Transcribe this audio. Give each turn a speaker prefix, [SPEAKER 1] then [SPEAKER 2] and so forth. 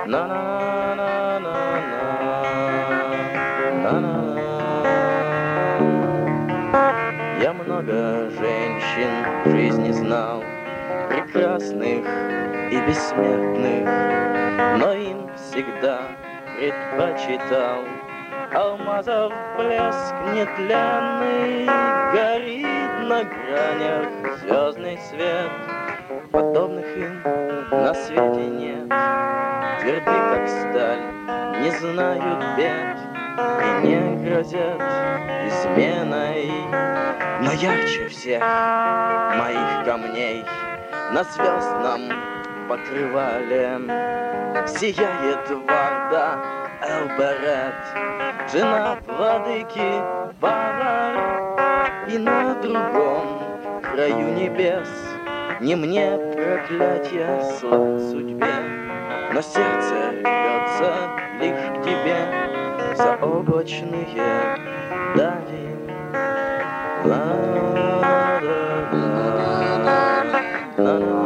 [SPEAKER 1] на на на на на на. Я много женщин в жизни знал, прекрасных и бессмертных, но им всегда предпочитал алмазов блеск нетленный. Горит на гранях звездный свет, подобных им на свете нет. Тверды, как сталь, не знают бед и не грозят изменой. Но ярче всех моих камней на звездном покрывале сияет Варда Элберет, жена владыки Вавар. И на другом краю небес не мне проклятия слать судьбе, но сердце рвется лишь к тебе за облачные дали. La la la la la la.